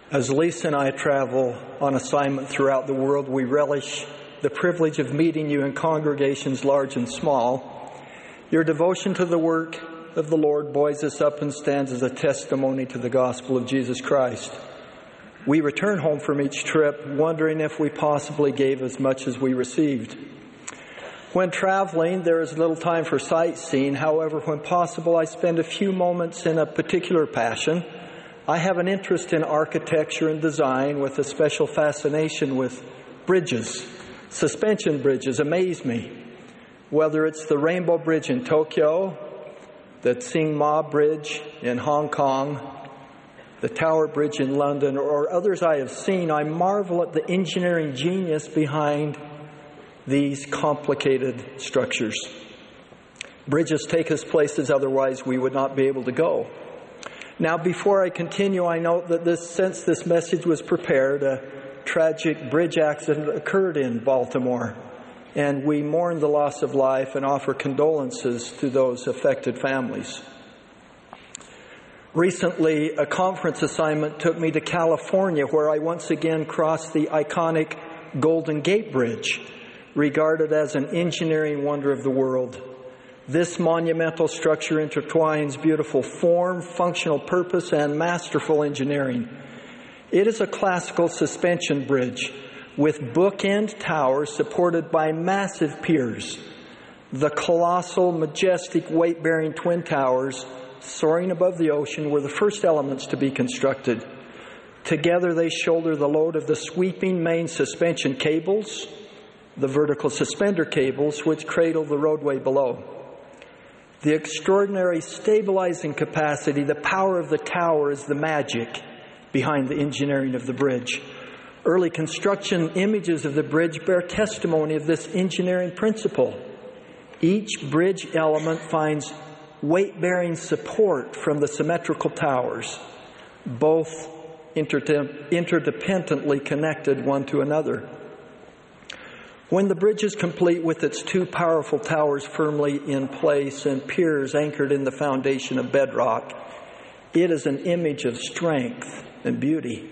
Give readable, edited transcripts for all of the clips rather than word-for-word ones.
As Lisa and I travel on assignment throughout the world, we relish the privilege of meeting you in congregations large and small. Your devotion to the work of the Lord buoys us up and stands as a testimony to the gospel of Jesus Christ. We return home from each trip wondering if we possibly gave as much as we received. When traveling, there is little time for sightseeing. However, when possible, I spend a few moments in a particular passion. I have an interest in architecture and design with a special fascination with bridges. Suspension bridges amaze me. Whether it's the Rainbow Bridge in Tokyo, the Tsing Ma Bridge in Hong Kong, the Tower Bridge in London, or others I have seen, I marvel at the engineering genius behind these complicated structures. Bridges take us places otherwise we would not be able to go. Now, before I continue, I note that since this message was prepared, a tragic bridge accident occurred in Baltimore, and we mourn the loss of life and offer condolences to those affected families. Recently, a conference assignment took me to California, where I once again crossed the iconic Golden Gate Bridge, regarded as an engineering wonder of the world. This monumental structure intertwines beautiful form, functional purpose, and masterful engineering. It is a classical suspension bridge with bookend towers supported by massive piers. The colossal, majestic, weight-bearing twin towers soaring above the ocean were the first elements to be constructed. Together they shoulder the load of the sweeping main suspension cables, the vertical suspender cables which cradle the roadway below. The extraordinary stabilizing capacity, the power of the tower is the magic behind the engineering of the bridge. Early construction images of the bridge bear testimony of this engineering principle. Each bridge element finds weight-bearing support from the symmetrical towers, both interdependently connected one to another. When the bridge is complete with its two powerful towers firmly in place and piers anchored in the foundation of bedrock, it is an image of strength and beauty.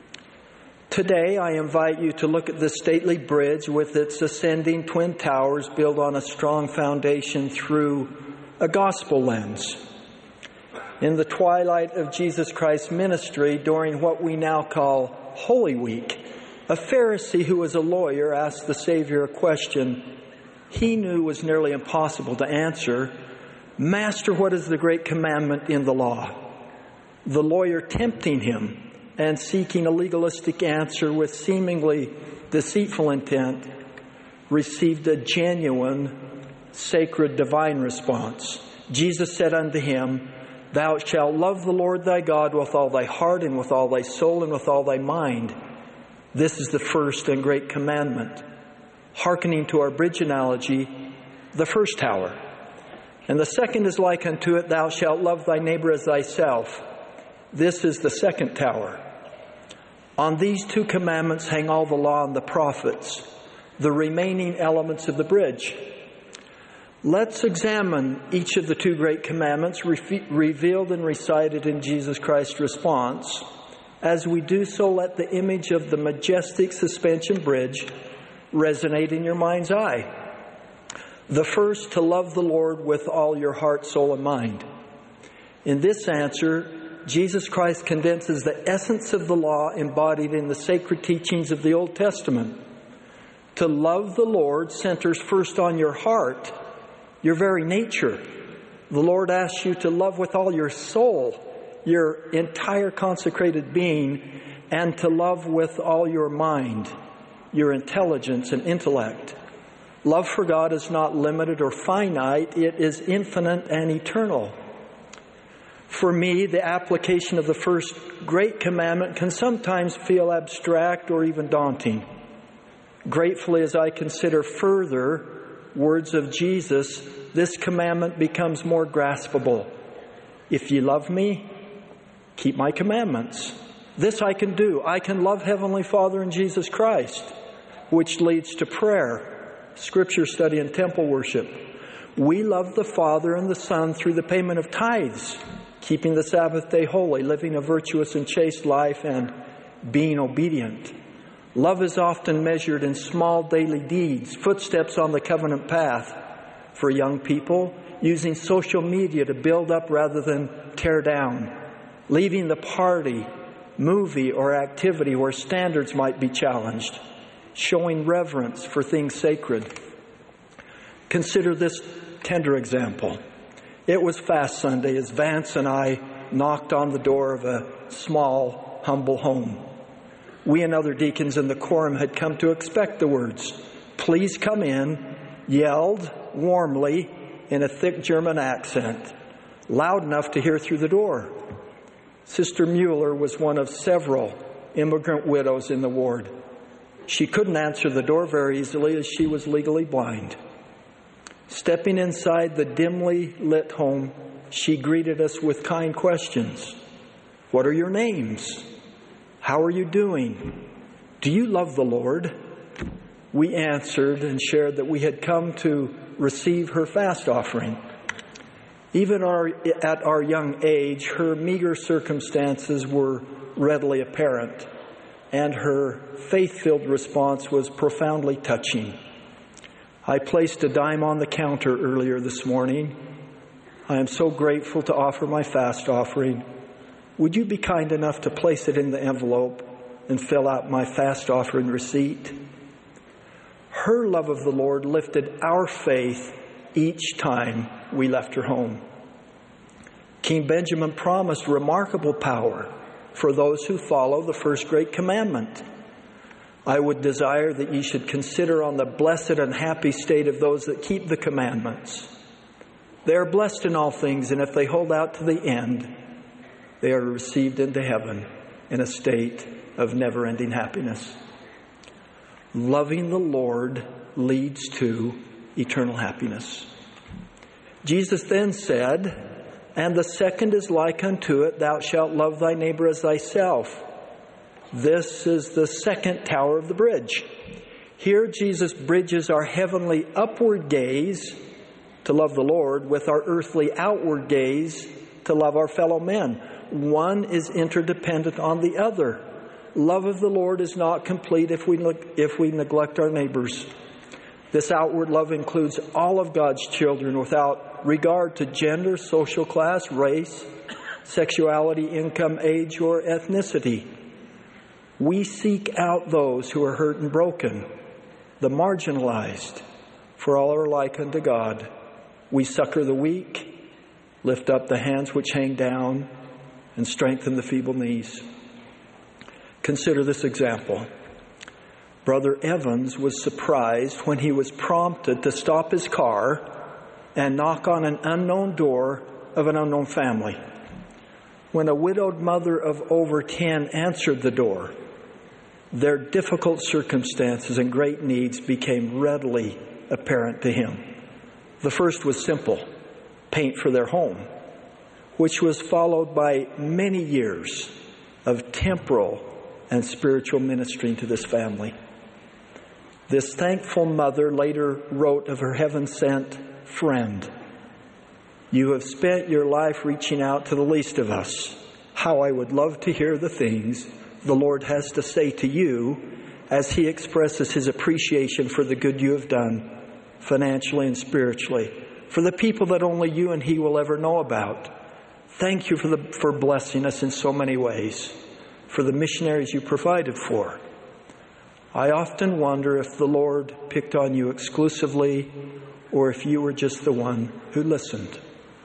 Today, I invite you to look at this stately bridge with its ascending twin towers built on a strong foundation through a gospel lens. In the twilight of Jesus Christ's ministry, during what we now call Holy Week, a Pharisee who was a lawyer asked the Savior a question he knew was nearly impossible to answer. "Master, what is the great commandment in the law?" The lawyer, tempting him and seeking a legalistic answer with seemingly deceitful intent, received a genuine, sacred, divine response. Jesus said unto him, "Thou shalt love the Lord thy God with all thy heart and with all thy soul and with all thy mind. This is the first and great commandment." Hearkening to our bridge analogy, the first tower. "And the second is like unto it, thou shalt love thy neighbor as thyself. This is the second tower. On these two commandments hang all the law and the prophets," the remaining elements of the bridge. Let's examine each of the two great commandments revealed and recited in Jesus Christ's response. As we do so, let the image of the majestic suspension bridge resonate in your mind's eye. The first, to love the Lord with all your heart, soul, and mind. In this answer, Jesus Christ condenses the essence of the law embodied in the sacred teachings of the Old Testament. To love the Lord centers first on your heart, your very nature. The Lord asks you to love with all your soul, your entire consecrated being, and to love with all your mind, your intelligence and intellect. Love for God is not limited or finite, it is infinite and eternal. For me, the application of the first great commandment can sometimes feel abstract or even daunting. Gratefully, as I consider further words of Jesus, this commandment becomes more graspable. If ye love me, keep my commandments. This I can do. I can love Heavenly Father and Jesus Christ, which leads to prayer, scripture study, and temple worship. We love the Father and the Son through the payment of tithes, keeping the Sabbath day holy, living a virtuous and chaste life, and being obedient. Love is often measured in small daily deeds, footsteps on the covenant path. For young people, using social media to build up rather than tear down, leaving the party, movie, or activity where standards might be challenged, showing reverence for things sacred. Consider this tender example. It was Fast Sunday as Vance and I knocked on the door of a small, humble home. We and other deacons in the quorum had come to expect the words, "Please come in," yelled warmly in a thick German accent, loud enough to hear through the door. Sister Mueller was one of several immigrant widows in the ward. She couldn't answer the door very easily as she was legally blind. Stepping inside the dimly lit home, she greeted us with kind questions. "What are your names? How are you doing? Do you love the Lord?" We answered and shared that we had come to receive her fast offering. Even at our young age, her meager circumstances were readily apparent, and her faith-filled response was profoundly touching. I placed a dime on the counter earlier this morning. I am so grateful to offer my fast offering. Would you be kind enough to place it in the envelope and fill out my fast offering receipt? Her love of the Lord lifted our faith each time we left her home. King Benjamin promised remarkable power for those who follow the first great commandment. I would desire that ye should consider on the blessed and happy state of those that keep the commandments. They are blessed in all things, and if they hold out to the end, they are received into heaven in a state of never-ending happiness. Loving the Lord leads to eternal happiness. Jesus then said, "And the second is like unto it, thou shalt love thy neighbor as thyself." This is the second tower of the bridge. Here Jesus bridges our heavenly upward gaze to love the Lord with our earthly outward gaze to love our fellow men. One is interdependent on the other. Love of the Lord is not complete if we neglect our neighbors. This outward love includes all of God's children without regard to gender, social class, race, sexuality, income, age, or ethnicity. We seek out those who are hurt and broken, the marginalized, for all are like unto God. We succor the weak, lift up the hands which hang down, and strengthen the feeble knees. Consider this example. Brother Evans was surprised when he was prompted to stop his car and knock on an unknown door of an unknown family. When a widowed mother of over 10 answered the door, their difficult circumstances and great needs became readily apparent to him. The first was simple, paint for their home, which was followed by many years of temporal and spiritual ministering to this family. This thankful mother later wrote of her heaven-sent friend, "You have spent your life reaching out to the least of us. How I would love to hear the things the Lord has to say to you as He expresses His appreciation for the good you have done, financially and spiritually, for the people that only you and He will ever know about. Thank you for blessing us in so many ways, for the missionaries you provided for. I often wonder if the Lord picked on you exclusively or if you were just the one who listened."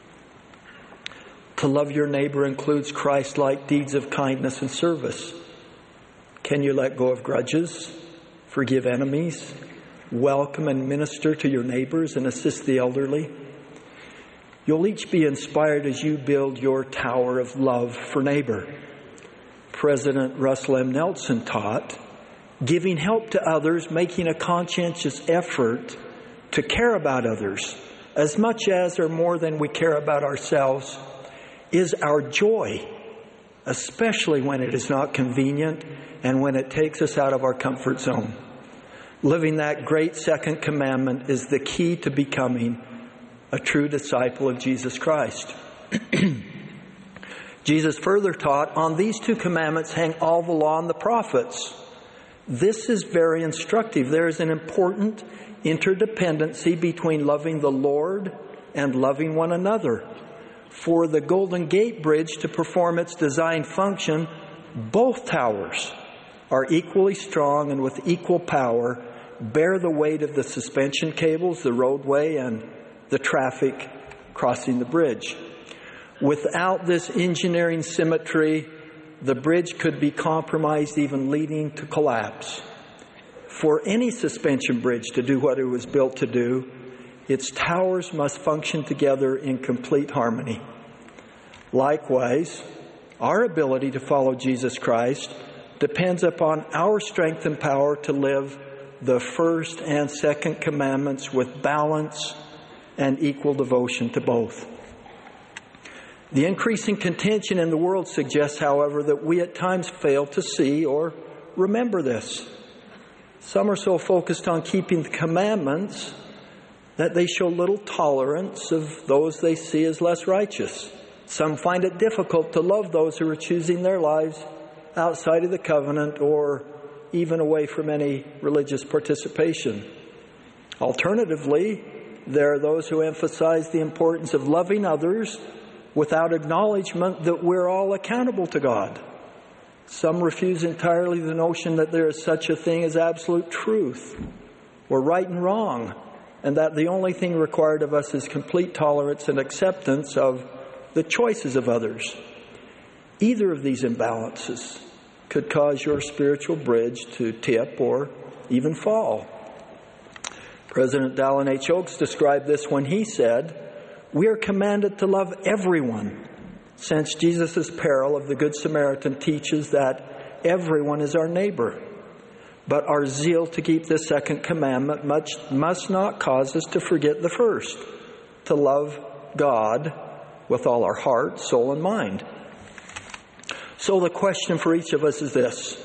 To love your neighbor includes Christ-like deeds of kindness and service. Can you let go of grudges, forgive enemies, welcome and minister to your neighbors, and assist the elderly? You'll each be inspired as you build your tower of love for neighbor. President Russell M. Nelson taught, giving help to others, making a conscientious effort to care about others as much as or more than we care about ourselves is our joy, especially when it is not convenient and when it takes us out of our comfort zone. Living that great second commandment is the key to becoming a true disciple of Jesus Christ. Jesus further taught, on these two commandments hang all the law and the prophets. This is very instructive. There is an important interdependency between loving the Lord and loving one another. For the Golden Gate Bridge to perform its designed function, both towers are equally strong and with equal power bear the weight of the suspension cables, the roadway, and the traffic crossing the bridge. Without this engineering symmetry, the bridge could be compromised, even leading to collapse. For any suspension bridge to do what it was built to do, its towers must function together in complete harmony. Likewise, our ability to follow Jesus Christ depends upon our strength and power to live the first and second commandments with balance and equal devotion to both. The increasing contention in the world suggests, however, that we at times fail to see or remember this. Some are so focused on keeping the commandments that they show little tolerance of those they see as less righteous. Some find it difficult to love those who are choosing their lives outside of the covenant or even away from any religious participation. Alternatively, there are those who emphasize the importance of loving others without acknowledgement that we're all accountable to God. Some refuse entirely the notion that there is such a thing as absolute truth or right and wrong, and that the only thing required of us is complete tolerance and acceptance of the choices of others. Either of these imbalances could cause your spiritual bridge to tip or even fall. President Dallin H. Oaks described this when he said, "We are commanded to love everyone, since Jesus' parable of the Good Samaritan teaches that everyone is our neighbor. But our zeal to keep the second commandment must not cause us to forget the first, to love God with all our heart, soul, and mind." So the question for each of us is this: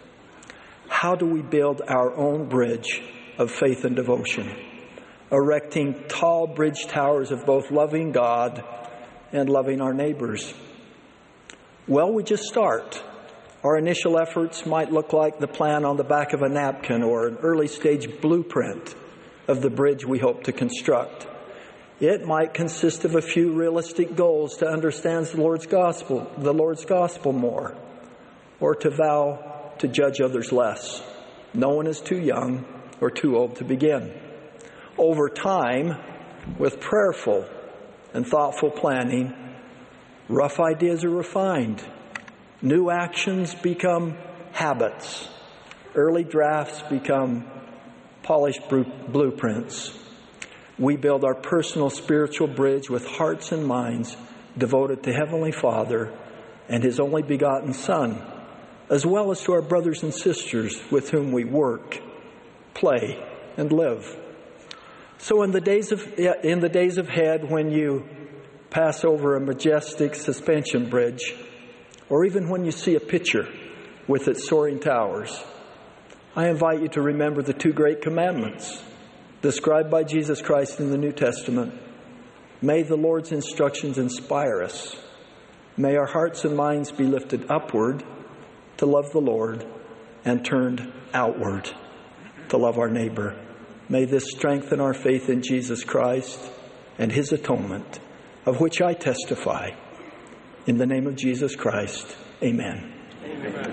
how do we build our own bridge of faith and devotion, erecting tall bridge towers of both loving God and loving our neighbors? Well, we just start. Our initial efforts might look like the plan on the back of a napkin or an early stage blueprint of the bridge we hope to construct. It might consist of a few realistic goals to understand the Lord's gospel more, or to vow to judge others less. No one is too young or too old to begin. Over time, with prayerful and thoughtful planning, rough ideas are refined. New actions become habits. Early drafts become polished blueprints. We build our personal spiritual bridge with hearts and minds devoted to Heavenly Father and His only begotten Son, as well as to our brothers and sisters with whom we work, play, and live. So in the days ahead, when you pass over a majestic suspension bridge, or even when you see a picture with its soaring towers, I invite you to remember the two great commandments described by Jesus Christ in the New Testament. May the Lord's instructions inspire us. May our hearts and minds be lifted upward to love the Lord and turned outward to love our neighbor. May this strengthen our faith in Jesus Christ and His atonement, of which I testify. In the name of Jesus Christ, amen. Amen.